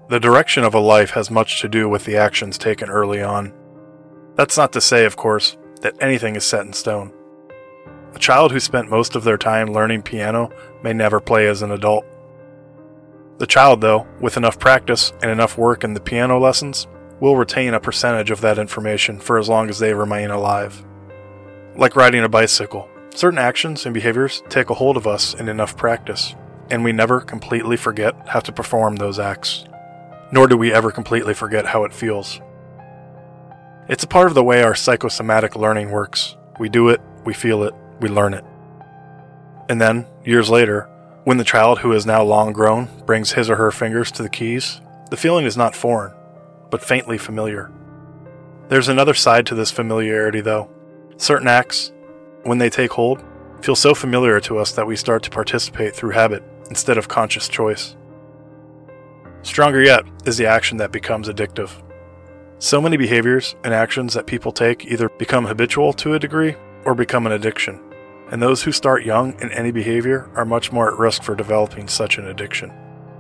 The direction of a life has much to do with the actions taken early on. That's not to say, of course, that anything is set in stone. A child who spent most of their time learning piano may never play as an adult. The child, though, with enough practice and enough work in the piano lessons, will retain a percentage of that information for as long as they remain alive. Like riding a bicycle, certain actions and behaviors take a hold of us in enough practice, and we never completely forget how to perform those acts. Nor do we ever completely forget how it feels. It's a part of the way our psychosomatic learning works. We do it, we feel it, we learn it. And then, years later, when the child who is now long grown brings his or her fingers to the keys, the feeling is not foreign, but faintly familiar. There's another side to this familiarity, though. Certain acts, when they take hold, feel so familiar to us that we start to participate through habit instead of conscious choice. Stronger yet is the action that becomes addictive. So many behaviors and actions that people take either become habitual to a degree or become an addiction, and those who start young in any behavior are much more at risk for developing such an addiction.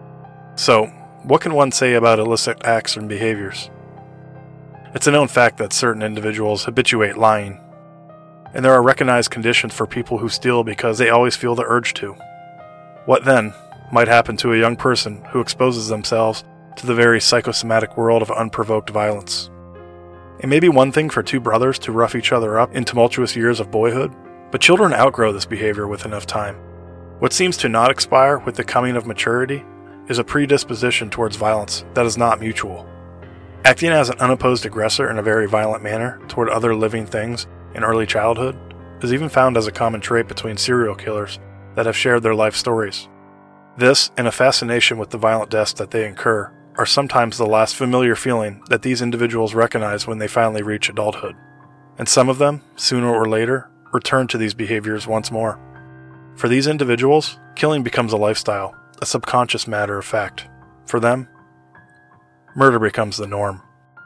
So, what can one say about illicit acts and behaviors? It's a known fact that certain individuals habituate lying, and there are recognized conditions for people who steal because they always feel the urge to. What then might happen to a young person who exposes themselves to the very psychosomatic world of unprovoked violence? It may be one thing for two brothers to rough each other up in tumultuous years of boyhood, but children outgrow this behavior with enough time. What seems to not expire with the coming of maturity is a predisposition towards violence that is not mutual. Acting as an unopposed aggressor in a very violent manner toward other living things in early childhood is even found as a common trait between serial killers that have shared their life stories. This, and a fascination with the violent deaths that they incur, are sometimes the last familiar feeling that these individuals recognize when they finally reach adulthood. And some of them, sooner or later, return to these behaviors once more. For these individuals, killing becomes a lifestyle, a subconscious matter of fact. For them, murder becomes the norm.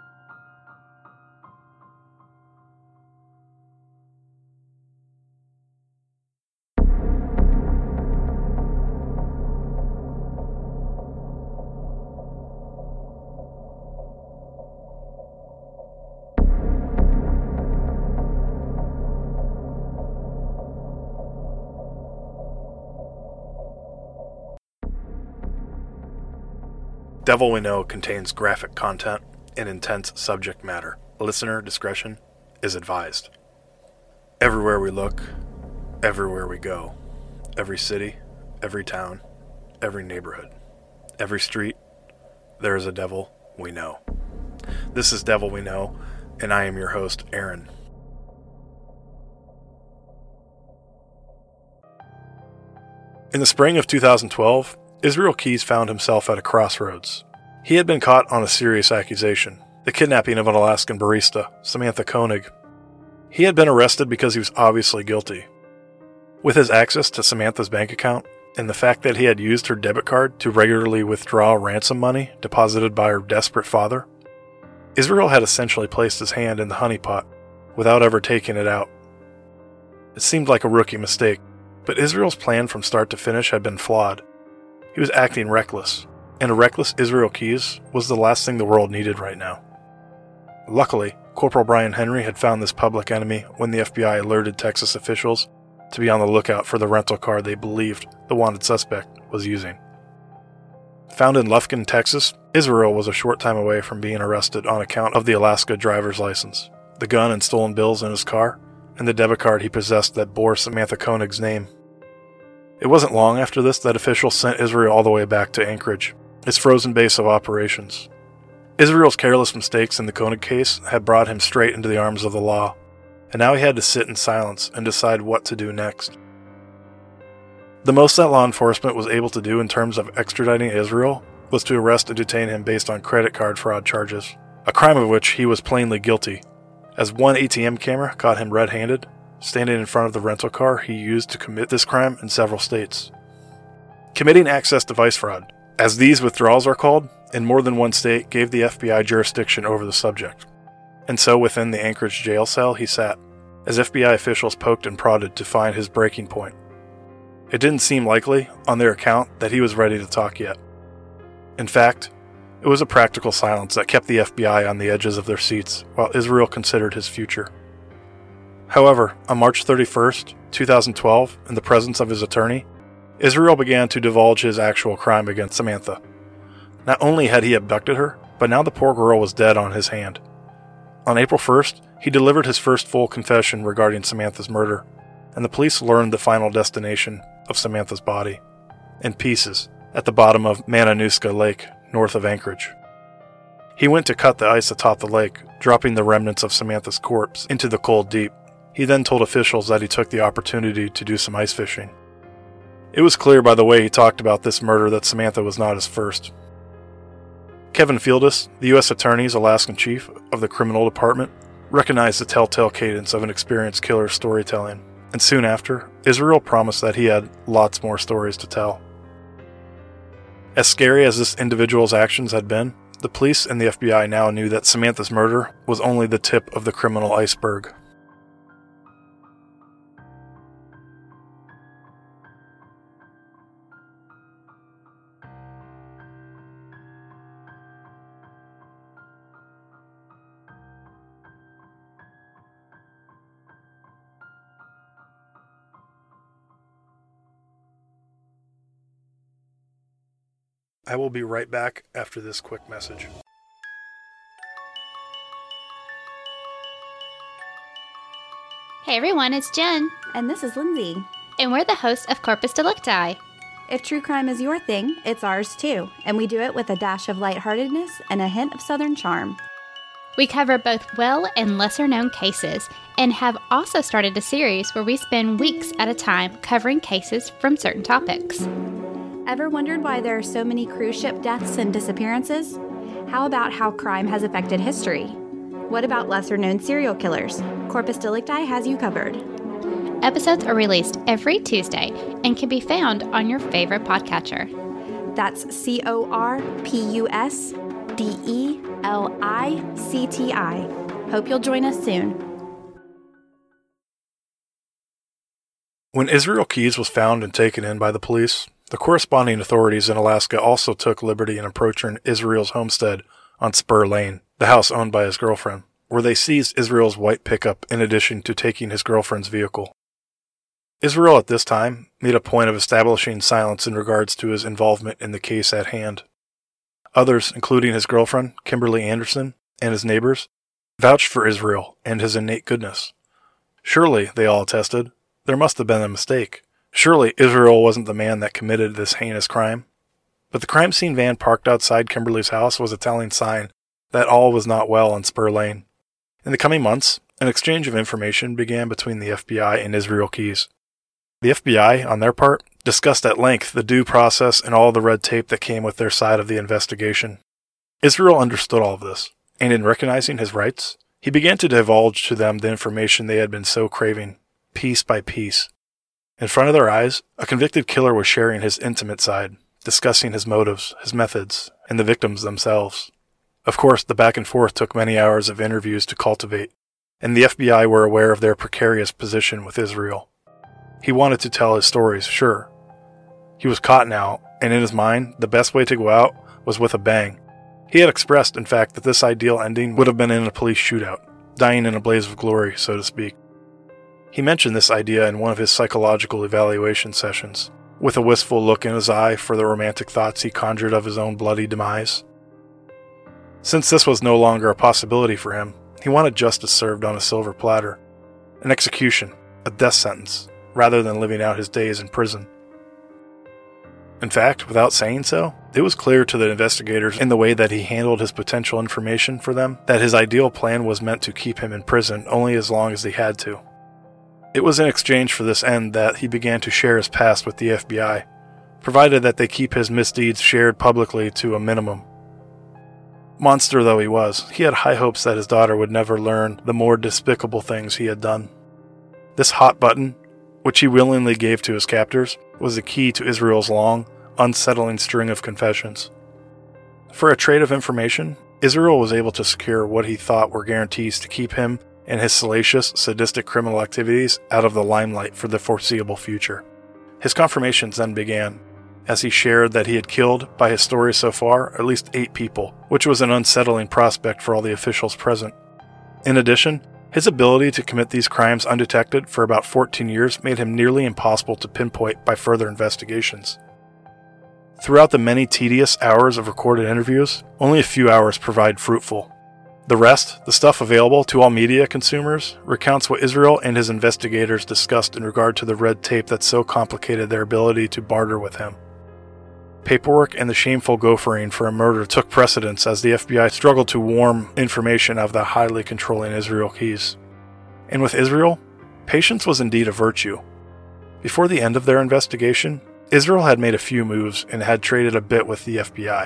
Devil We Know contains graphic content and intense subject matter. Listener discretion is advised. Everywhere we look, everywhere we go, every city, every town, every neighborhood, every street, there is a devil we know. This is Devil We Know, and I am your host, Aaron. In the spring of 2012, Israel Keyes found himself at a crossroads. He had been caught on a serious accusation, the kidnapping of an Alaskan barista, Samantha Koenig. He had been arrested because he was obviously guilty. With his access to Samantha's bank account, and the fact that he had used her debit card to regularly withdraw ransom money deposited by her desperate father, Israel had essentially placed his hand in the honeypot without ever taking it out. It seemed like a rookie mistake, but Israel's plan from start to finish had been flawed. He was acting reckless, and a reckless Israel Keyes was the last thing the world needed right now. Luckily, Corporal Brian Henry had found this public enemy when the FBI alerted Texas officials to be on the lookout for the rental car they believed the wanted suspect was using. Found in Lufkin, Texas, Israel was a short time away from being arrested on account of the Alaska driver's license, the gun and stolen bills in his car, and the debit card he possessed that bore Samantha Koenig's name. It wasn't long after this that officials sent Israel all the way back to Anchorage, its frozen base of operations. Israel's careless mistakes in the Koenig case had brought him straight into the arms of the law, and now he had to sit in silence and decide what to do next. The most that law enforcement was able to do in terms of extraditing Israel was to arrest and detain him based on credit card fraud charges, a crime of which he was plainly guilty, as one ATM camera caught him red-handed, standing in front of the rental car he used to commit this crime in several states. Committing access device fraud, as these withdrawals are called, in more than one state gave the FBI jurisdiction over the subject. And so within the Anchorage jail cell he sat, as FBI officials poked and prodded to find his breaking point. It didn't seem likely, on their account, that he was ready to talk yet. In fact, It was a practical silence that kept the FBI on the edges of their seats while Israel considered his future. However, on March 31st, 2012, in the presence of his attorney, Israel began to divulge his actual crime against Samantha. Not only had he abducted her, but now the poor girl was dead on his hand. On April 1st, he delivered his first full confession regarding Samantha's murder, and the police learned the final destination of Samantha's body, in pieces, at the bottom of Mananuska Lake, north of Anchorage. He went to cut the ice atop the lake, dropping the remnants of Samantha's corpse into the cold deep. He then told officials that he took the opportunity to do some ice fishing. It was clear by the way he talked about this murder that Samantha was not his first. Kevin Fieldus, the U.S. Attorney's Alaskan chief of the criminal department, recognized the telltale cadence of an experienced killer's storytelling, and soon after, Israel promised that he had lots more stories to tell. As scary as this individual's actions had been, the police and the FBI now knew that Samantha's murder was only the tip of the criminal iceberg. I will be right back after this quick message. Hey everyone, it's Jen. And this is Lindsay. And we're the hosts of Corpus Delicti. If true crime is your thing, it's ours too. And we do it with a dash of lightheartedness and a hint of Southern charm. We cover both well and lesser known cases, and have also started a series where we spend weeks at a time covering cases from certain topics. Ever wondered why there are so many cruise ship deaths and disappearances? How about how crime has affected history? What about lesser-known serial killers? Corpus Delicti has you covered. Episodes are released every Tuesday and can be found on your favorite podcatcher. That's CorpusDelicti. Hope you'll join us soon. When Israel Keyes was found and taken in by the police, the corresponding authorities in Alaska also took liberty in approaching Israel's homestead on Spur Lane, the house owned by his girlfriend, where they seized Israel's white pickup in addition to taking his girlfriend's vehicle. Israel at this time made a point of establishing silence in regards to his involvement in the case at hand. Others, including his girlfriend, Kimberly Anderson, and his neighbors, vouched for Israel and his innate goodness. Surely, they all attested, there must have been a mistake. Surely Israel wasn't the man that committed this heinous crime. But the crime scene van parked outside Kimberly's house was a telling sign that all was not well on Spur Lane. In the coming months, an exchange of information began between the FBI and Israel Keyes. The FBI, on their part, discussed at length the due process and all the red tape that came with their side of the investigation. Israel understood all of this, and in recognizing his rights, he began to divulge to them the information they had been so craving, piece by piece. In front of their eyes, a convicted killer was sharing his intimate side, discussing his motives, his methods, and the victims themselves. Of course, the back and forth took many hours of interviews to cultivate, and the FBI were aware of their precarious position with Israel. He wanted to tell his stories, sure. He was caught now, and in his mind, the best way to go out was with a bang. He had expressed, in fact, that this ideal ending would have been in a police shootout, dying in a blaze of glory, so to speak. He mentioned this idea in one of his psychological evaluation sessions, with a wistful look in his eye for the romantic thoughts he conjured of his own bloody demise. Since this was no longer a possibility for him, he wanted justice served on a silver platter, an execution, a death sentence, rather than living out his days in prison. In fact, without saying so, it was clear to the investigators in the way that he handled his potential information for them that his ideal plan was meant to keep him in prison only as long as he had to. It was in exchange for this end that he began to share his past with the FBI, provided that they keep his misdeeds shared publicly to a minimum. Monster though he was, he had high hopes that his daughter would never learn the more despicable things he had done. This hot button, which he willingly gave to his captors, was the key to Israel's long, unsettling string of confessions. For a trade of information, Israel was able to secure what he thought were guarantees to keep him and his salacious, sadistic criminal activities out of the limelight for the foreseeable future. His confirmations then began. as he shared that he had killed, by his story so far, at least 8 people, which was an unsettling prospect for all the officials present. In addition, his ability to commit these crimes undetected for about 14 years made him nearly impossible to pinpoint by further investigations. Throughout the many tedious hours of recorded interviews, only a few hours provide fruitful. The rest, the stuff available to all media consumers, recounts what Israel and his investigators discussed in regard to the red tape that so complicated their ability to barter with him. Paperwork and the shameful gophering for a murder took precedence as the FBI struggled to worm information out of the highly controlling Israel Keyes. And with Israel, patience was indeed a virtue. Before the end of their investigation, Israel had made a few moves and had traded a bit with the FBI.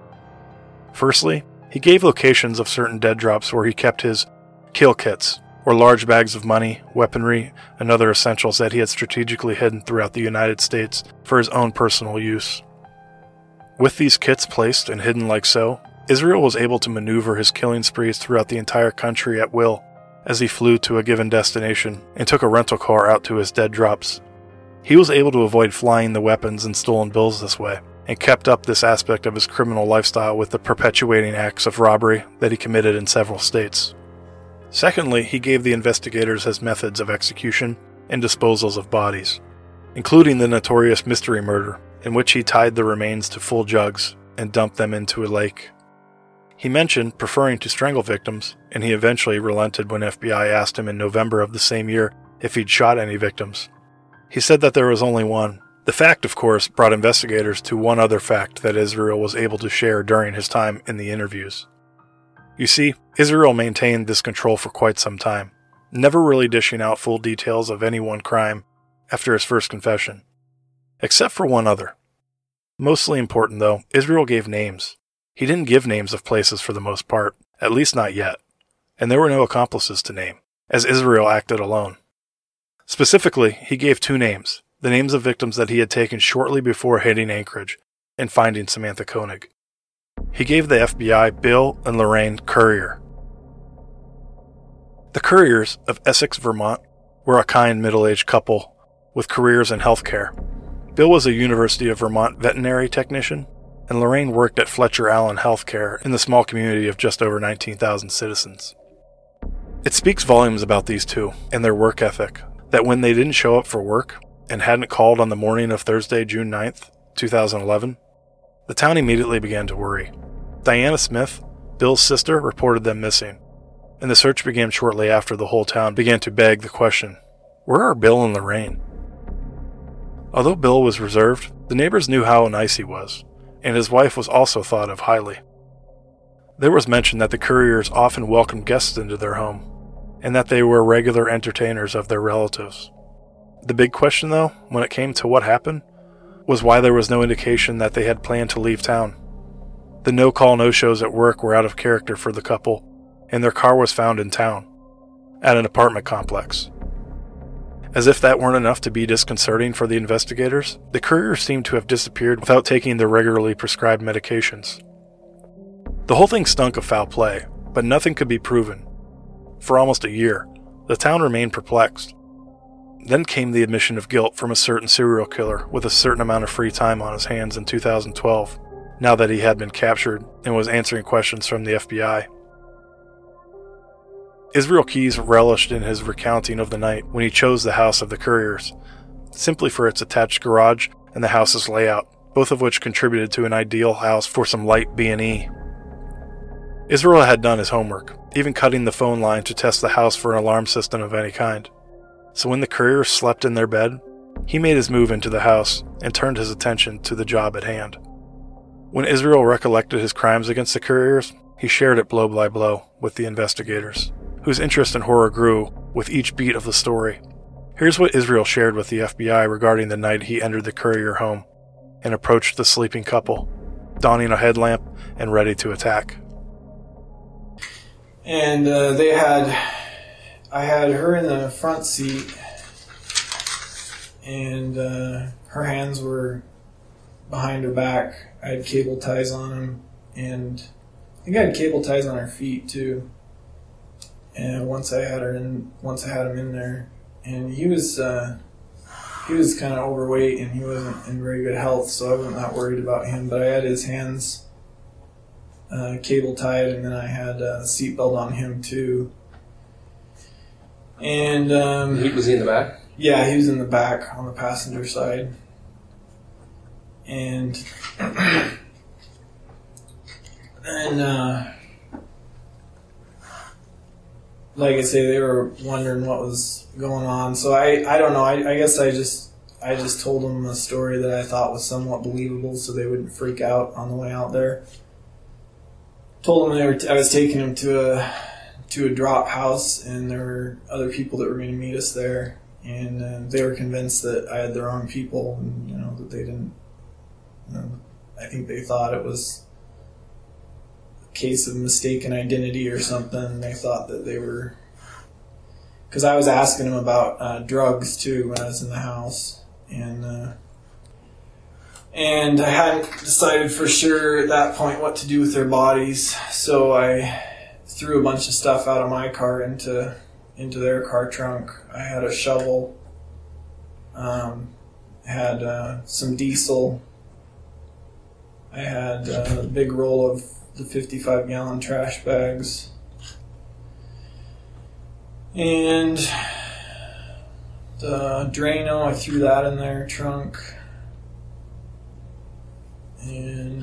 Firstly, he gave locations of certain dead drops where he kept his kill kits, or large bags of money, weaponry, and other essentials that he had strategically hidden throughout the United States for his own personal use. With these kits placed and hidden like so, Israel was able to maneuver his killing sprees throughout the entire country at will as he flew to a given destination and took a rental car out to his dead drops. He was able to avoid flying the weapons and stolen bills this way, and kept up this aspect of his criminal lifestyle with the perpetuating acts of robbery that he committed in several states. Secondly, he gave the investigators his methods of execution and disposals of bodies, including the notorious mystery murder, in which he tied the remains to full jugs and dumped them into a lake. He mentioned preferring to strangle victims, and he eventually relented when FBI asked him in November of the same year if he'd shot any victims. He said that there was only one. The fact, of course, brought investigators to one other fact that Israel was able to share during his time in the interviews. You see, Israel maintained this control for quite some time, never really dishing out full details of any one crime after his first confession. Except for one other. Mostly important, though, Israel gave names. He didn't give names of places for the most part, at least not yet, and there were no accomplices to name, as Israel acted alone. Specifically, he gave 2 names, the names of victims that he had taken shortly before hitting Anchorage and finding Samantha Koenig. He gave the FBI Bill and Lorraine Currier. The Curriers of Essex, Vermont, were a kind middle-aged couple with careers in healthcare. Bill was a University of Vermont veterinary technician, and Lorraine worked at Fletcher Allen Healthcare in the small community of just over 19,000 citizens. It speaks volumes about these two and their work ethic that when they didn't show up for work and hadn't called on the morning of Thursday, June 9th, 2011, the town immediately began to worry. Diana Smith, Bill's sister, reported them missing, and the search began shortly after the whole town began to beg the question, where are Bill and Lorraine? Although Bill was reserved, the neighbors knew how nice he was, and his wife was also thought of highly. There was mention that the Curriers often welcomed guests into their home, and that they were regular entertainers of their relatives. The big question, though, when it came to what happened, was why there was no indication that they had planned to leave town. The no-call, no-shows at work were out of character for the couple, and their car was found in town, at an apartment complex. As if that weren't enough to be disconcerting for the investigators, the Curriers seemed to have disappeared without taking their regularly prescribed medications. The whole thing stunk of foul play, but nothing could be proven. For almost a year, the town remained perplexed. Then came the admission of guilt from a certain serial killer with a certain amount of free time on his hands in 2012, now that he had been captured and was answering questions from the FBI. Israel Keyes relished in his recounting of the night when he chose the house of the Curriers, simply for its attached garage and the house's layout, both of which contributed to an ideal house for some light B&E. Israel had done his homework, even cutting the phone line to test the house for an alarm system of any kind. So when the Curriers slept in their bed, he made his move into the house and turned his attention to the job at hand. When Israel recollected his crimes against the Curriers, he shared it blow by blow with the investigators, whose interest in horror grew with each beat of the story. Here's what Israel shared with the FBI regarding the night he entered the Currier home and approached the sleeping couple, donning a headlamp and ready to attack. And I had her in the front seat, and her hands were behind her back. I had cable ties on them, and I think I had cable ties on her feet too. And once I had him in there, and he was he was kind of overweight and he wasn't in very good health, so I wasn't that worried about him. But I had his hands cable tied, and then I had a seatbelt on him too. And was he in the back? Yeah, he was in the back on the passenger side. And like I say, they were wondering what was going on. So I don't know. I guess I just told them a story that I thought was somewhat believable, so they wouldn't freak out on the way out there. Told them I was taking them to a drop house, and there were other people that were going to meet us there, and they were convinced that I had the wrong people, and that they didn't. I think they thought it was a case of mistaken identity or something. And they thought that they were, because I was asking them about drugs too when I was in the house, and I hadn't decided for sure at that point what to do with their bodies, so I threw a bunch of stuff out of my car into their car trunk. I had a shovel, had some diesel. I had a big roll of the 55-gallon trash bags. And the Drano, I threw that in their trunk. And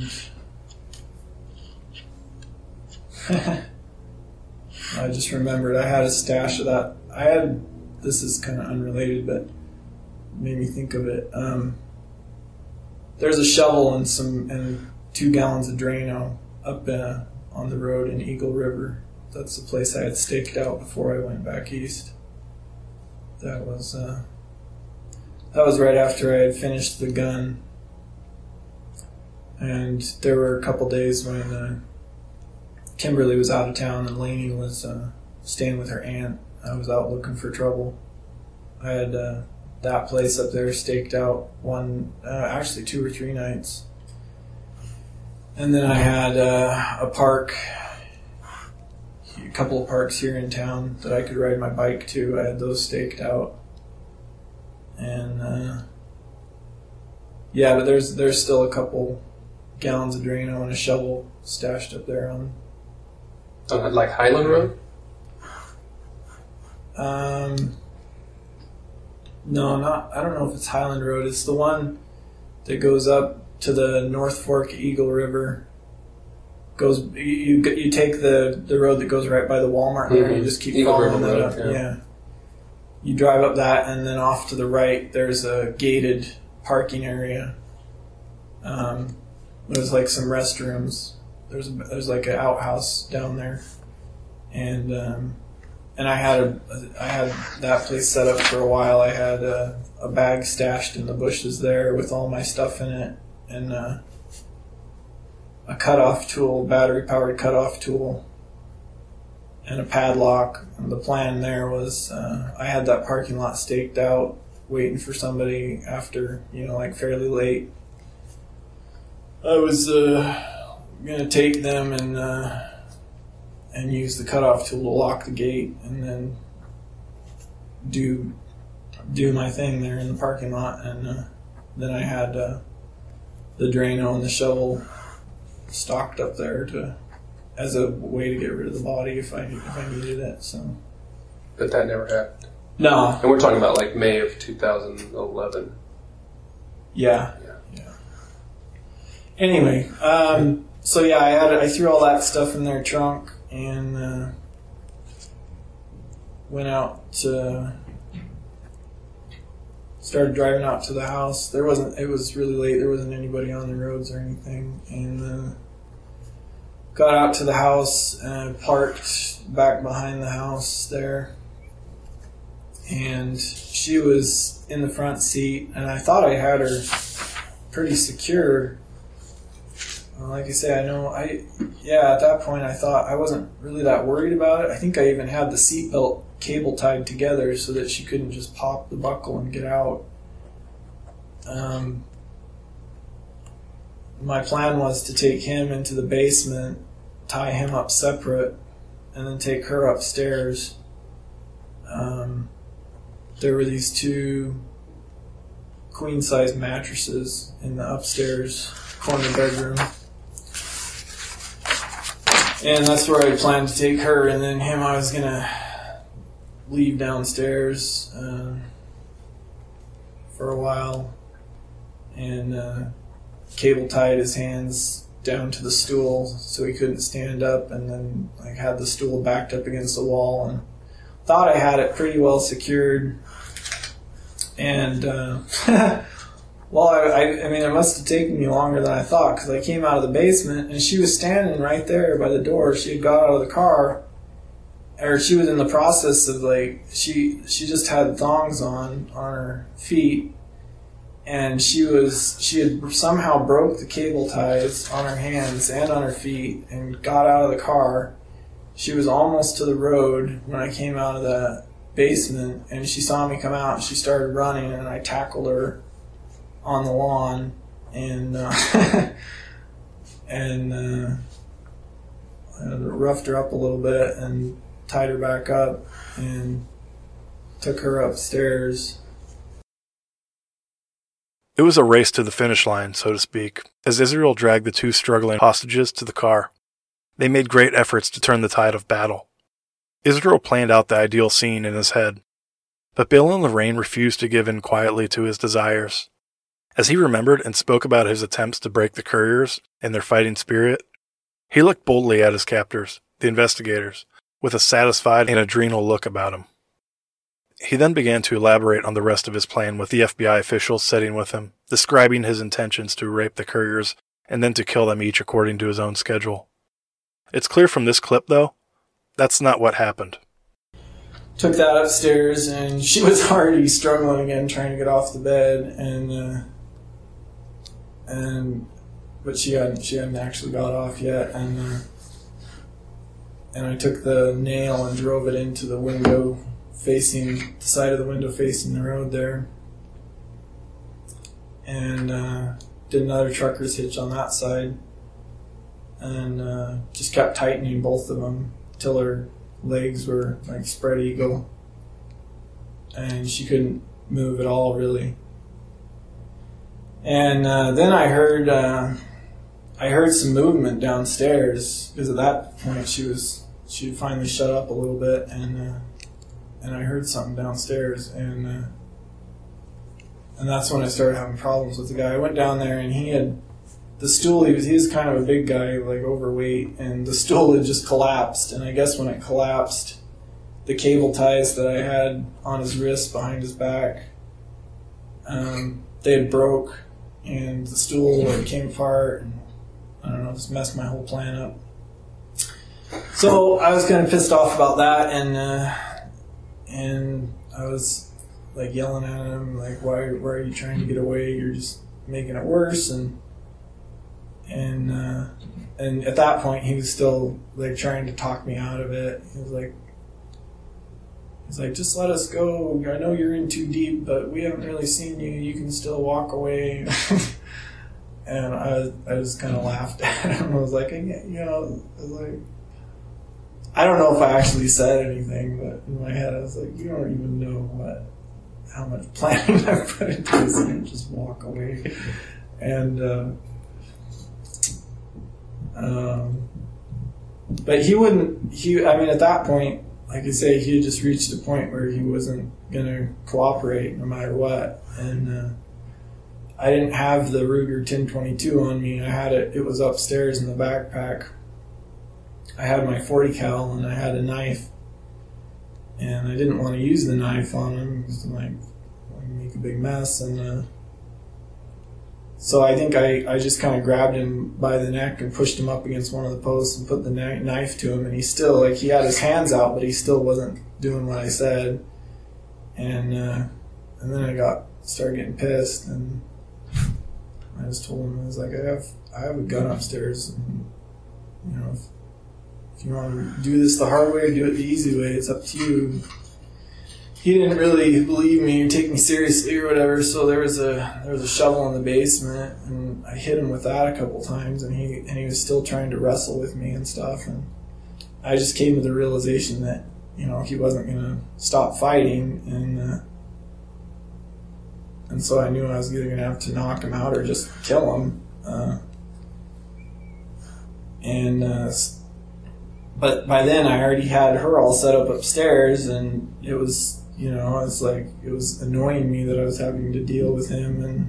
I just remembered I had a stash of that. This is kind of unrelated, but made me think of it. There's a shovel and 2 gallons of Drano up on the road in Eagle River. That's the place I had staked out before I went back east. That was right after I had finished the gun. And there were a couple days when Kimberly was out of town and Lainey was staying with her aunt. I was out looking for trouble. I had that place up there staked out actually 2 or 3 nights. And then I had a couple of parks here in town that I could ride my bike to. I had those staked out. And but there's still a couple gallons of Drano and a shovel stashed up there on like Highland Road? No, I don't know if it's Highland Road. It's the one that goes up to the North Fork Eagle River. You take the road that goes right by the Walmart there. You just keep Eagle following River that Road, up. Yeah. You drive up that, and then off to the right, there's a gated parking area. There's like some restrooms. There's like an outhouse down there, and I had that place set up for a while. I had a bag stashed in the bushes there with all my stuff in it, and a cutoff tool, battery-powered cutoff tool, and a padlock. And the plan there was I had that parking lot staked out, waiting for somebody after, like fairly late. I was going to take them and use the cutoff tool to lock the gate, and then do my thing there in the parking lot. And then I had the Drano and the shovel stocked up there as a way to get rid of the body if I needed it. So, but that never happened. No, and we're talking about like May of 2011. Yeah. Anyway, so yeah, I threw all that stuff in their trunk and went out to started driving out to the house. It was really late. There wasn't anybody on the roads or anything, and got out to the house and parked back behind the house there. And she was in the front seat, and I thought I had her pretty secure. Like I say, at that point I thought I wasn't really that worried about it. I think I even had the seatbelt cable tied together so that she couldn't just pop the buckle and get out. My plan was to take him into the basement, tie him up separate, and then take her upstairs. There were these 2 queen-size mattresses in the upstairs corner bedroom. And that's where I planned to take her, and then him I was going to leave downstairs for a while, and cable tied his hands down to the stool so he couldn't stand up, and then like had the stool backed up against the wall, and thought I had it pretty well secured. And well, I mean, it must have taken me longer than I thought, because I came out of the basement and she was standing right there by the door. She had got out of the car, or she was in the process of like, she just had thongs on her feet, and she had somehow broke the cable ties on her hands and on her feet and got out of the car. She was almost to the road when I came out of the basement, and she saw me come out and she started running, and I tackled her on the lawn and roughed her up a little bit and tied her back up and took her upstairs. It was a race to the finish line, so to speak, as Israel dragged the two struggling hostages to the car. They made great efforts to turn the tide of battle. Israel planned out the ideal scene in his head, but Bill and Lorraine refused to give in quietly to his desires. As he remembered and spoke about his attempts to break the couriers and their fighting spirit, he looked boldly at his captors, the investigators, with a satisfied and adrenal look about him. He then began to elaborate on the rest of his plan, with the FBI officials sitting with him, describing his intentions to rape the couriers and then to kill them each according to his own schedule. It's clear from this clip, though, that's not what happened. Took that upstairs, and she was already struggling again, trying to get off the bed, but she hadn't actually got off yet, and I took the nail and drove it into the window facing the side of the window facing the road there, and did another trucker's hitch on that side, and just kept tightening both of them till her legs were like spread eagle, and she couldn't move at all really. And then I heard some movement downstairs, because at that point she finally shut up a little bit, and I heard something downstairs, and that's when I started having problems with the guy. I went down there, and he had the stool. He was kind of a big guy, like overweight, and the stool had just collapsed. And I guess when it collapsed, the cable ties that I had on his wrist behind his back, they had broke, and the stool came apart, and I don't know, just messed my whole plan up. So I was kind of pissed off about that, and I was like yelling at him, like, why are you trying to get away? You're just making it worse. And at that point he was still like trying to talk me out of it. He's like, just let us go. I know you're in too deep, but we haven't really seen you. You can still walk away. And I just kind of laughed at him. I was like, I don't know if I actually said anything, but in my head I was like, you don't even know how much planning I put into this, and just walk away. And but at that point, like I say, he had just reached a point where he wasn't going to cooperate no matter what. And I didn't have the Ruger 1022 on me. I had it was upstairs in the backpack. I had my 40 cal, and I had a knife, and I didn't want to use the knife on him because I'm like, I make a big mess. And so I think I just kind of grabbed him by the neck and pushed him up against one of the posts and put the knife to him, and he still, like, he had his hands out, but he still wasn't doing what I said. And then I started getting pissed, and I just told him, I was like, I have a gun upstairs, and if you want to do this the hard way or do it the easy way, it's up to you. He didn't really believe me or take me seriously or whatever, so there was a shovel in the basement, and I hit him with that a couple times, and he was still trying to wrestle with me and stuff, and I just came to the realization that he wasn't going to stop fighting, and And so I knew I was either going to have to knock him out or just kill him. But by then I already had her all set up upstairs, and it was, it's like, it was annoying me that I was having to deal with him, and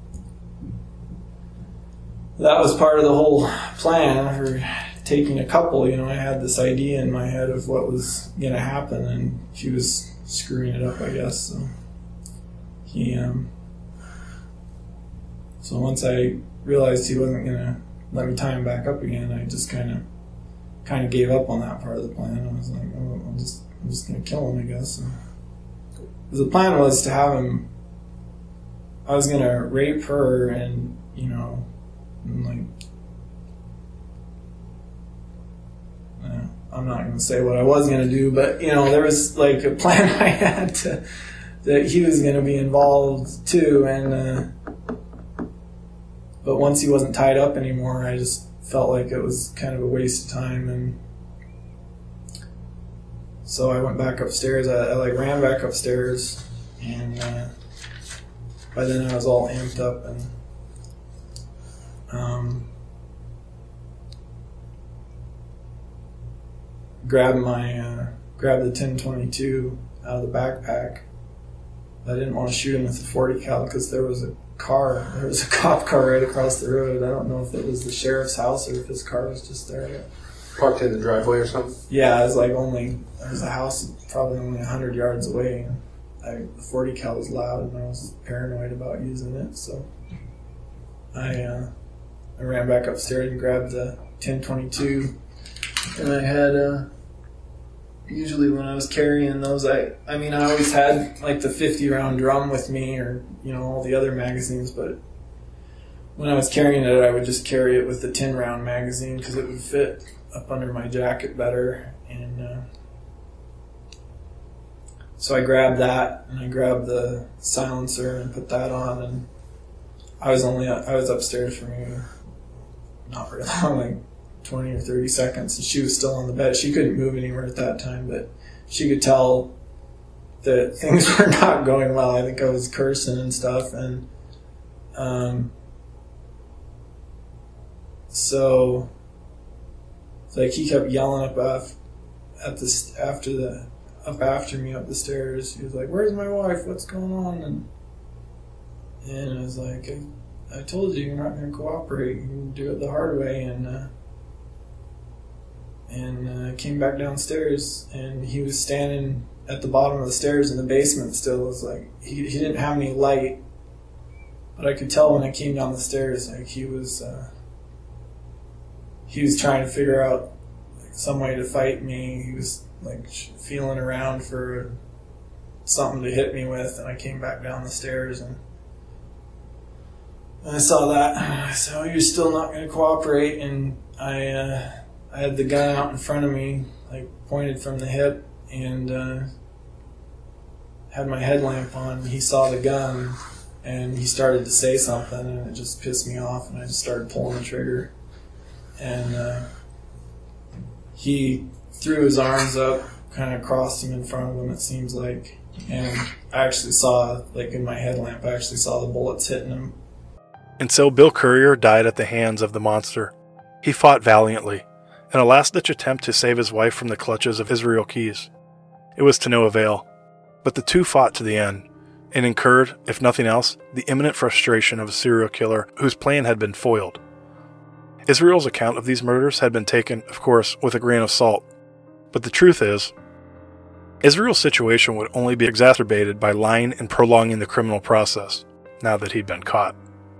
that was part of the whole plan for taking a couple. I had this idea in my head of what was going to happen, and she was screwing it up, I guess. So so once I realized he wasn't going to let me tie him back up again, I just kind of gave up on that part of the plan. I was like, oh, I'm just going to kill him, I guess. And the plan was to have him, I was going to rape her and I'm not going to say what I was going to do, but, there was like a plan I had that he was going to be involved too. And, but once he wasn't tied up anymore, I just felt like it was kind of a waste of time. And so I went back upstairs. I ran back upstairs, and by then I was all amped up, and grabbed the 10-22 out of the backpack. I didn't want to shoot him with the 40 cal because there was a cop car right across the road. I don't know if it was the sheriff's house or if his car was just there. Parked in the driveway or something? Yeah, it was like there was a house probably only 100 yards away, and the 40 cal was loud, and I was paranoid about using it, so I ran back upstairs and grabbed the 10-22, and I had usually when I was carrying those, I always had like the 50-round drum with me, or all the other magazines, but when I was carrying it, I would just carry it with the 10-round magazine because it would fit up under my jacket better. And so I grabbed that, and I grabbed the silencer and put that on, and I was upstairs for maybe not very long, like 20 or 30 seconds, and she was still on the bed. She couldn't move anywhere at that time, but she could tell that things were not going well. I think I was cursing and stuff, and so it's like he kept yelling up after me up the stairs. He was like, "Where's my wife? What's going on?" And I was like, I told you, you're not going to cooperate. You can do it the hard way. And came back downstairs, and he was standing at the bottom of the stairs in the basement still. It was like he didn't have any light, but I could tell when I came down the stairs, like he was trying to figure out some way to fight me. He was like feeling around for something to hit me with, and I came back down the stairs, and I saw that. I said, "Oh, you're still not going to cooperate," and I had the gun out in front of me, like pointed from the hip, and had my headlamp on. He saw the gun, and he started to say something, and it just pissed me off, and I just started pulling the trigger. And he threw his arms up, kind of crossed them in front of him, it seems like, and I actually saw, like in my headlamp, I actually saw the bullets hitting him. And so Bill Currier died at the hands of the monster. He fought valiantly, in a last-ditch attempt to save his wife from the clutches of Israel Keyes. It was to no avail, but the two fought to the end, and incurred, if nothing else, the imminent frustration of a serial killer whose plan had been foiled. Israel's account of these murders had been taken, of course, with a grain of salt, but the truth is, Israel's situation would only be exacerbated by lying and prolonging the criminal process, now that he'd been caught.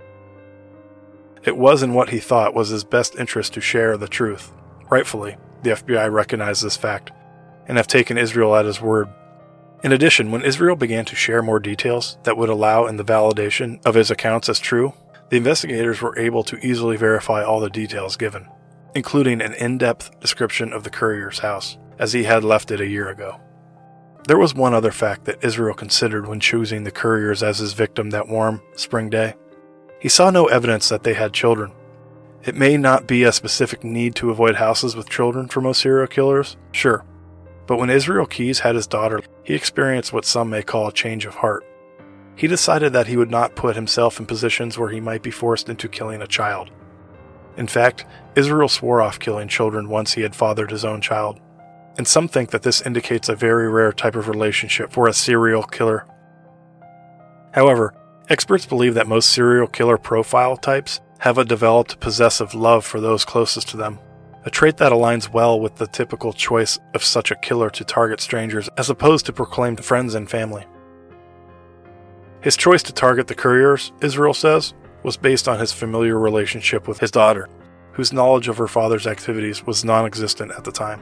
It was in what he thought was his best interest to share the truth. Rightfully, the FBI recognized this fact, and have taken Israel at his word. In addition, when Israel began to share more details that would allow in the validation of his accounts as true, the investigators were able to easily verify all the details given, including an in-depth description of the Currier's house, as he had left it a year ago. There was one other fact that Israel considered when choosing the Curriers as his victim that warm spring day. He saw no evidence that they had children. It may not be a specific need to avoid houses with children for most serial killers, sure, but when Israel Keyes had his daughter, he experienced what some may call a change of heart. he decided that he would not put himself in positions where he might be forced into killing a child. In fact, Israel swore off killing children once he had fathered his own child, and some think that this indicates a very rare type of relationship for a serial killer. However, experts believe that most serial killer profile types have a developed possessive love for those closest to them, a trait that aligns well with the typical choice of such a killer to target strangers as opposed to proclaimed friends and family. His choice to target the couriers, Israel says, was based on his familiar relationship with his daughter, whose knowledge of her father's activities was non-existent at the time.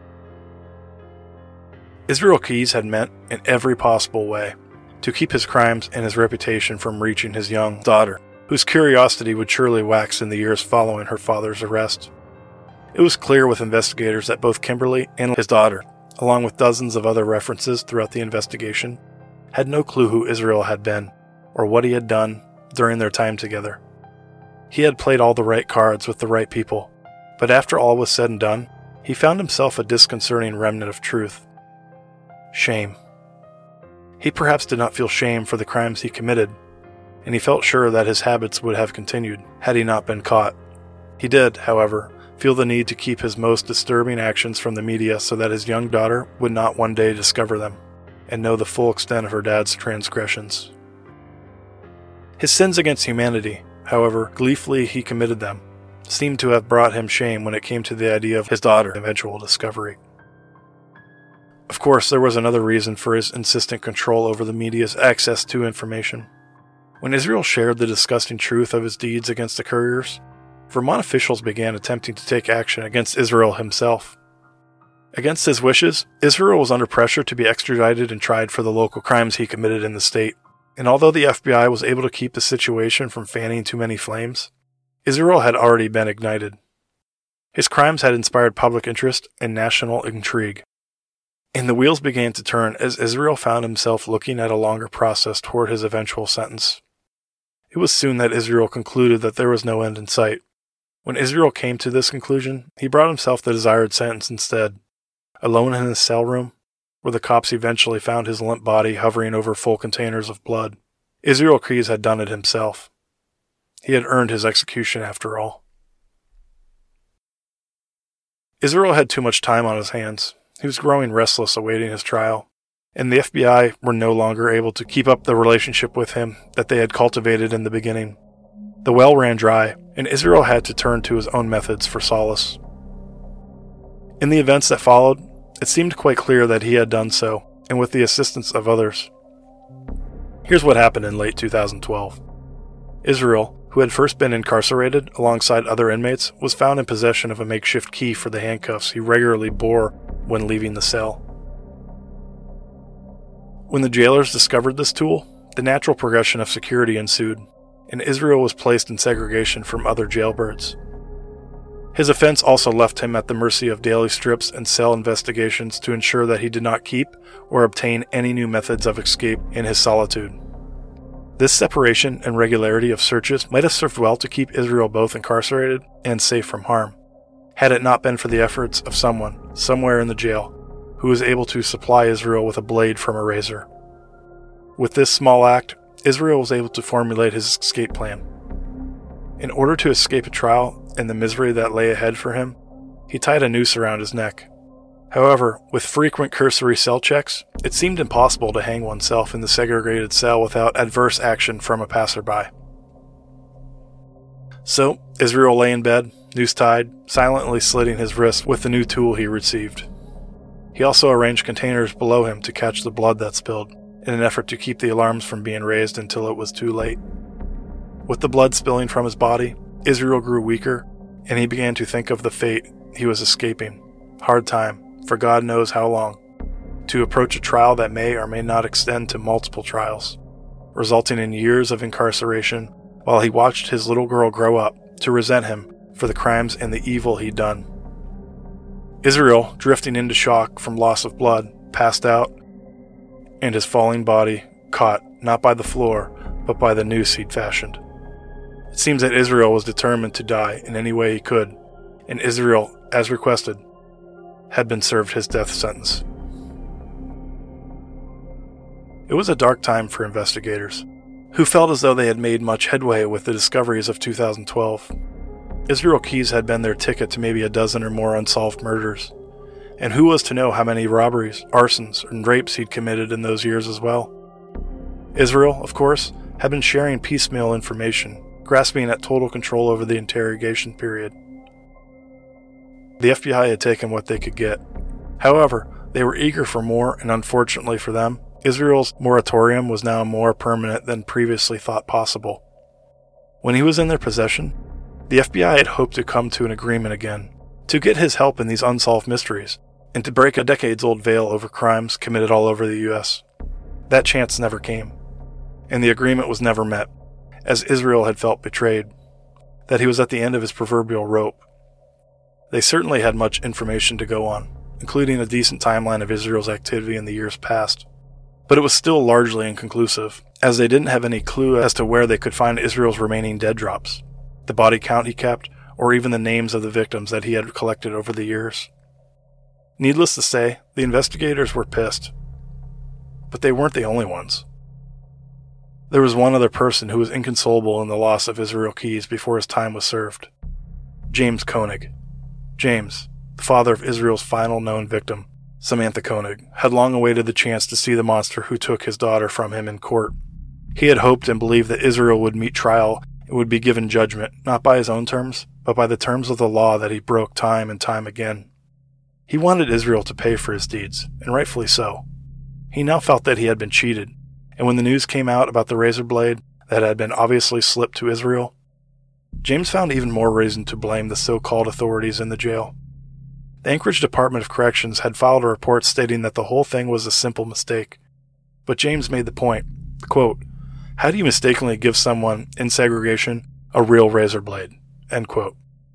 Israel Keyes had meant, in every possible way, to keep his crimes and his reputation from reaching his young daughter, whose curiosity would surely wax in the years following her father's arrest. It was clear with investigators that both Kimberly and his daughter, along with dozens of other references throughout the investigation, had no clue who Israel had been, or what he had done during their time together. He had played all the right cards with the right people, but after all was said and done, he found himself a disconcerting remnant of truth. Shame. He perhaps did not feel shame for the crimes he committed, and he felt sure that his habits would have continued had he not been caught. He did, however, feel the need to keep his most disturbing actions from the media so that his young daughter would not one day discover them and know the full extent of her dad's transgressions. His sins against humanity, however gleefully he committed them, seemed to have brought him shame when it came to the idea of his daughter's eventual discovery. Of course, there was another reason for his insistent control over the media's access to information. When Israel shared the disgusting truth of his deeds against the couriers, Vermont officials began attempting to take action against Israel himself. Against his wishes, Israel was under pressure to be extradited and tried for the local crimes he committed in the state, and although the FBI was able to keep the situation from fanning too many flames, Israel had already been ignited. His crimes had inspired public interest and national intrigue, and the wheels began to turn as Israel found himself looking at a longer process toward his eventual sentence. It was soon that Israel concluded that there was no end in sight. When Israel came to this conclusion, he brought himself the desired sentence instead. Alone in his cell room, where the cops eventually found his limp body hovering over full containers of blood, Israel Keyes had done it himself. He had earned his execution after all. Israel had too much time on his hands. He was growing restless awaiting his trial, and the FBI were no longer able to keep up the relationship with him that they had cultivated in the beginning. The well ran dry, and Israel had to turn to his own methods for solace. In the events that followed, it seemed quite clear that he had done so, and with the assistance of others. Here's what happened in late 2012. Israel, who had first been incarcerated alongside other inmates, was found in possession of a makeshift key for the handcuffs he regularly bore when leaving the cell. When the jailers discovered this tool, the natural progression of security ensued, and Israel was placed in segregation from other jailbirds. His offense also left him at the mercy of daily strips and cell investigations to ensure that he did not keep or obtain any new methods of escape in his solitude. This separation and regularity of searches might have served well to keep Israel both incarcerated and safe from harm, had it not been for the efforts of someone, somewhere in the jail, who was able to supply Israel with a blade from a razor. With this small act, Israel was able to formulate his escape plan. In order to escape a trial and the misery that lay ahead for him, he tied a noose around his neck. However, with frequent cursory cell checks, it seemed impossible to hang oneself in the segregated cell without adverse action from a passerby. So, Israel lay in bed, noose tied, silently slitting his wrists with the new tool he received. He also arranged containers below him to catch the blood that spilled, in an effort to keep the alarms from being raised until it was too late. With the blood spilling from his body, Israel grew weaker, and he began to think of the fate he was escaping. Hard time, for God knows how long, to approach a trial that may or may not extend to multiple trials, resulting in years of incarceration while he watched his little girl grow up to resent him for the crimes and the evil he'd done. Israel, drifting into shock from loss of blood, passed out, and his falling body caught not by the floor, but by the noose he'd fashioned. It seems that Israel was determined to die in any way he could, and Israel, as requested, had been served his death sentence. It was a dark time for investigators, who felt as though they had made much headway with the discoveries of 2012. Israel Keyes had been their ticket to maybe a dozen or more unsolved murders, and who was to know how many robberies, arsons, and rapes he'd committed in those years as well? Israel, of course, had been sharing piecemeal information, grasping at total control over the interrogation period. The FBI had taken what they could get. However, they were eager for more, and unfortunately for them, Israel's moratorium was now more permanent than previously thought possible. When he was in their possession, the FBI had hoped to come to an agreement again, to get his help in these unsolved mysteries, and to break a decades-old veil over crimes committed all over the U.S. That chance never came, and the agreement was never met, as Israel had felt betrayed, that he was at the end of his proverbial rope. They certainly had much information to go on, including a decent timeline of Israel's activity in the years past. But it was still largely inconclusive, as they didn't have any clue as to where they could find Israel's remaining dead drops, the body count he kept, or even the names of the victims that he had collected over the years. Needless to say, the investigators were pissed. But they weren't the only ones. There was one other person who was inconsolable in the loss of Israel Keyes before his time was served. James Koenig. James, the father of Israel's final known victim, Samantha Koenig, had long awaited the chance to see the monster who took his daughter from him in court. He had hoped and believed that Israel would meet trial and would be given judgment, not by his own terms, but by the terms of the law that he broke time and time again. He wanted Israel to pay for his deeds, and rightfully so. He now felt that he had been cheated, and when the news came out about the razor blade that had been obviously slipped to Israel, James found even more reason to blame the so-called authorities in the jail. The Anchorage Department of Corrections had filed a report stating that the whole thing was a simple mistake. But James made the point, quote, "How do you mistakenly give someone, in segregation, a real razor blade?" End quote.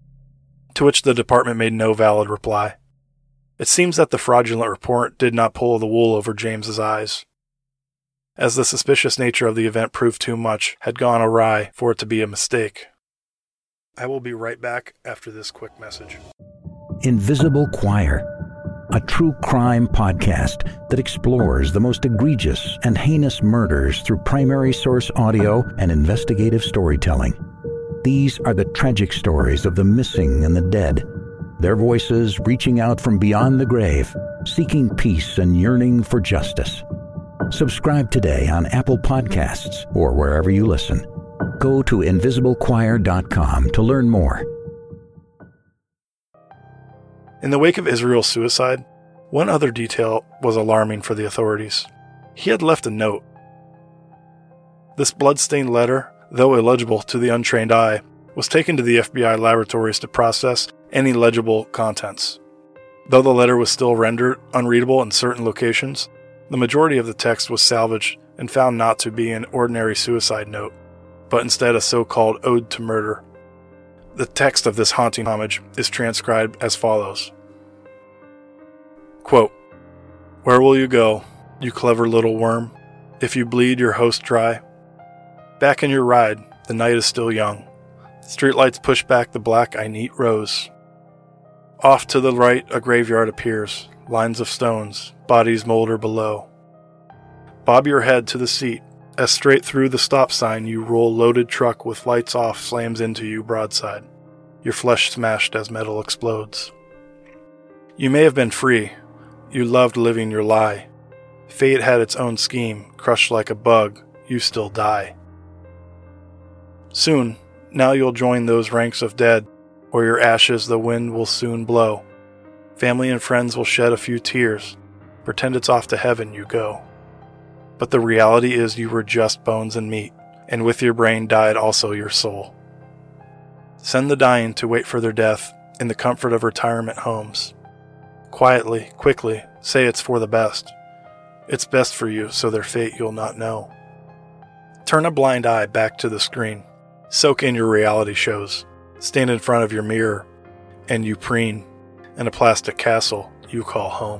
To which the department made no valid reply. It seems that the fraudulent report did not pull the wool over James's eyes, as the suspicious nature of the event proved too much had gone awry for it to be a mistake. I will be right back after this quick message. Invisible Choir, a true crime podcast that explores the most egregious and heinous murders through primary source audio and investigative storytelling. These are the tragic stories of the missing and the dead, their voices reaching out from beyond the grave, seeking peace and yearning for justice. Subscribe today on Apple Podcasts or wherever you listen. Go to invisiblechoir.com to learn more. In the wake of Israel's suicide, one other detail was alarming for the authorities. He had left a note. This blood-stained letter, though illegible to the untrained eye, was taken to the FBI laboratories to process any legible contents. Though the letter was still rendered unreadable in certain locations, the majority of the text was salvaged and found not to be an ordinary suicide note, but instead a so-called ode to murder. The text of this haunting homage is transcribed as follows. Quote, "Where will you go, you clever little worm, if you bleed your host dry? Back in your ride, the night is still young. Streetlights push back the black I-neat rose. Off to the right a graveyard appears, lines of stones, bodies molder below. Bob your head to the seat, as straight through the stop sign you roll loaded truck with lights off slams into you broadside, your flesh smashed as metal explodes. You may have been free, you loved living your lie. Fate had its own scheme, crushed like a bug, you still die. Soon, now you'll join those ranks of dead, where your ashes the wind will soon blow. Family and friends will shed a few tears, pretend it's off to heaven you go. But the reality is you were just bones and meat, and with your brain died also your soul. Send the dying to wait for their death in the comfort of retirement homes. Quietly, quickly, say it's for the best. It's best for you, so their fate you'll not know. Turn a blind eye back to the screen. Soak in your reality shows. Stand in front of your mirror, and you preen in a plastic castle you call home.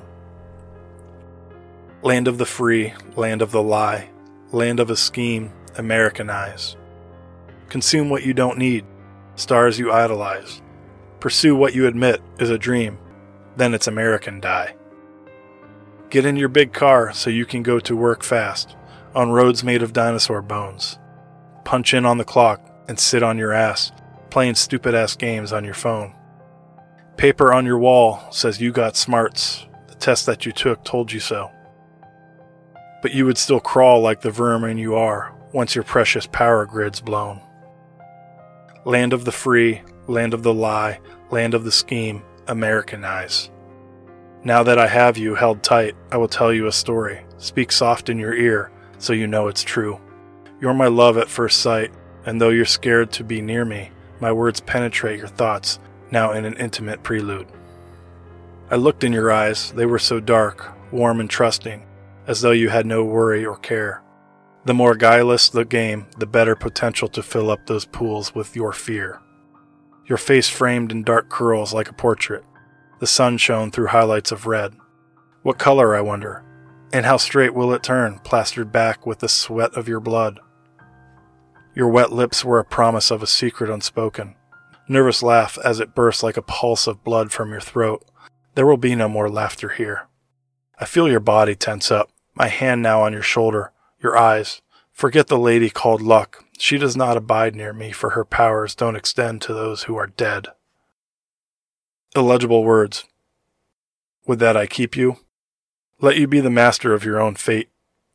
Land of the free, land of the lie, land of a scheme, Americanize. Consume what you don't need, stars you idolize. Pursue what you admit is a dream, then it's American die. Get in your big car so you can go to work fast. on roads made of dinosaur bones. Punch in on the clock and sit on your ass, playing stupid-ass games on your phone. Paper on your wall says you got smarts. The test that you took told you so. But you would still crawl like the vermin you are once your precious power grid's blown. Land of the free, land of the lie, land of the scheme, Americanize. Now that I have you held tight, I will tell you a story. Speak soft in your ear so you know it's true. You're my love at first sight, and though you're scared to be near me, my words penetrate your thoughts, now in an intimate prelude. I looked in your eyes, they were so dark, warm and trusting, as though you had no worry or care. The more guileless the game, the better potential to fill up those pools with your fear. Your face framed in dark curls like a portrait. The sun shone through highlights of red. What color, I wonder? And how straight will it turn, plastered back with the sweat of your blood? Your wet lips were a promise of a secret unspoken. Nervous laugh as it burst like a pulse of blood from your throat. There will be no more laughter here. I feel your body tense up, my hand now on your shoulder, your eyes. Forget the lady called Luck. She does not abide near me, for her powers don't extend to those who are dead. Illegible words. Would that I keep you? Let you be the master of your own fate.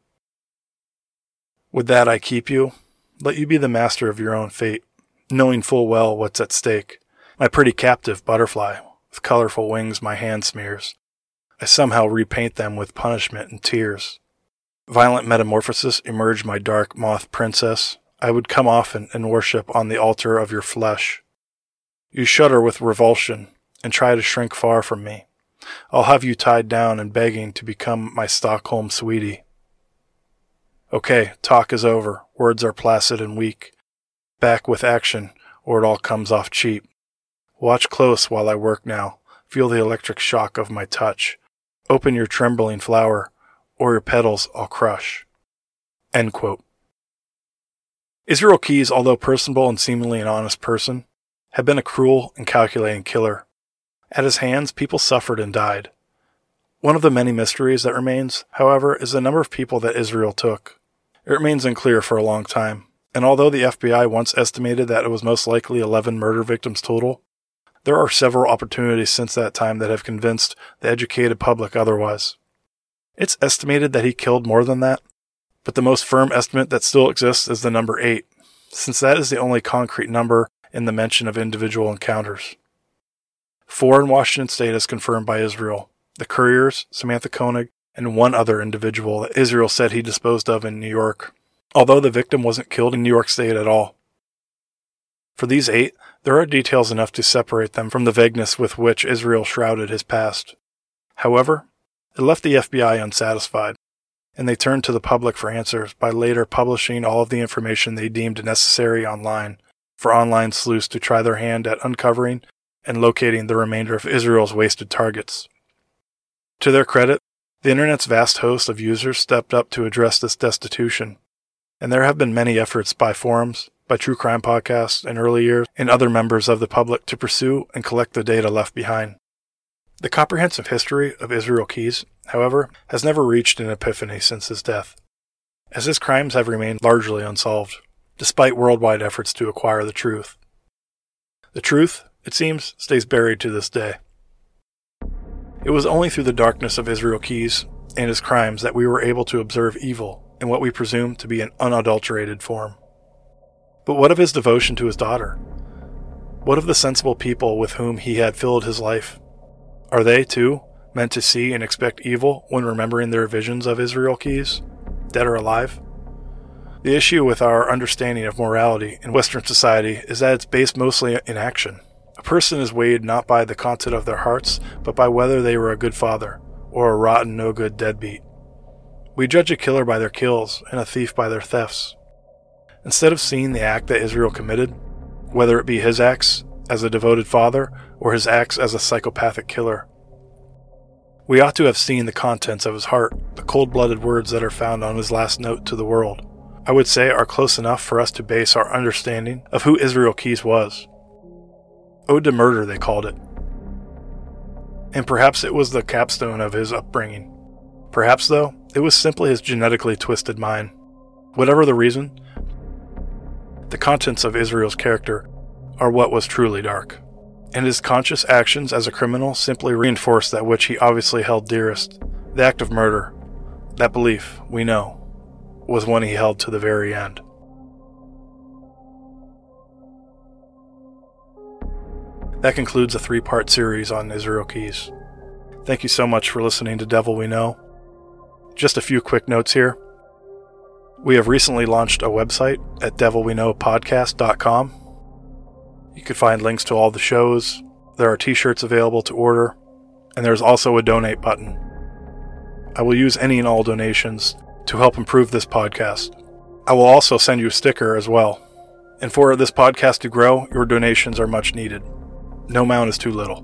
Would that I keep you? Let you be the master of your own fate, knowing full well what's at stake. My pretty captive butterfly, with colorful wings my hand smears. I somehow repaint them with punishment and tears. Violent metamorphosis emerge my dark moth princess. I would come often and worship on the altar of your flesh. You shudder with revulsion and try to shrink far from me. I'll have you tied down and begging to become my Stockholm sweetie. Okay, talk is over. Words are placid and weak. Back with action, or it all comes off cheap. Watch close while I work now. Feel the electric shock of my touch. Open your trembling flower, or your petals I'll crush. End quote. Israel Keyes, although personable and seemingly an honest person, had been a cruel and calculating killer. At his hands, people suffered and died. One of the many mysteries that remains, however, is the number of people that Israel took. It remains unclear for a long time, and although the FBI once estimated that it was most likely 11 murder victims total, there are several opportunities since that time that have convinced the educated public otherwise. It's estimated that he killed more than that, but the most firm estimate that still exists is the number 8, since that is the only concrete number in the mention of individual encounters. 4 in Washington State is confirmed by Israel, the Couriers, Samantha Koenig, and one other individual that Israel said he disposed of in New York, although the victim wasn't killed in New York State at all. For these 8, there are details enough to separate them from the vagueness with which Israel shrouded his past. However, it left the FBI unsatisfied, and they turned to the public for answers by later publishing all of the information they deemed necessary online for online sleuths to try their hand at uncovering and locating the remainder of Israel's wasted targets. To their credit, the Internet's vast host of users stepped up to address this destitution, and there have been many efforts by forums, by true crime podcasts in early years, and other members of the public to pursue and collect the data left behind. The comprehensive history of Israel Keyes, however, has never reached an epiphany since his death, as his crimes have remained largely unsolved, despite worldwide efforts to acquire the truth. The truth, it seems, stays buried to this day. It was only through the darkness of Israel Keyes and his crimes that we were able to observe evil in what we presume to be an unadulterated form. But what of his devotion to his daughter? What of the sensible people with whom he had filled his life? Are they, too, meant to see and expect evil when remembering their visions of Israel Keyes, dead or alive? The issue with our understanding of morality in Western society is that it's based mostly in action. A person is weighed not by the content of their hearts, but by whether they were a good father, or a rotten, no-good deadbeat. We judge a killer by their kills, and a thief by their thefts. Instead of seeing the act that Israel committed, whether it be his acts as a devoted father, or his acts as a psychopathic killer, we ought to have seen the contents of his heart, the cold-blooded words that are found on his last note to the world. I would say are close enough for us to base our understanding of who Israel Keyes was. Ode to Murder, they called it. And perhaps it was the capstone of his upbringing. Perhaps, though, it was simply his genetically twisted mind. Whatever the reason, the contents of Israel's character are what was truly dark, and his conscious actions as a criminal simply reinforced that which he obviously held dearest, the act of murder. That belief, we know, was one he held to the very end. That concludes a 3-part series on Israel Keyes. Thank you so much for listening to Devil We Know. Just a few quick notes here. We have recently launched a website at devilweknowpodcast.com. You can find links to all the shows. There are t-shirts available to order, and there's also a donate button. I will use any and all donations to help improve this podcast. I will also send you a sticker as well. And for this podcast to grow, your donations are much needed. No amount is too little.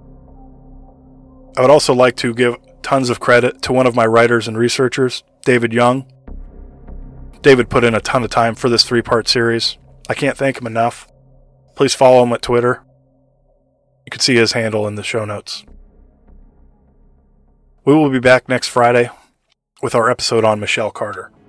I would also like to give tons of credit to one of my writers and researchers, David Young. David put in a ton of time for this 3-part series. I can't thank him enough. Please follow him at Twitter. You can see his handle in the show notes. We will be back next Friday with our episode on Michelle Carter.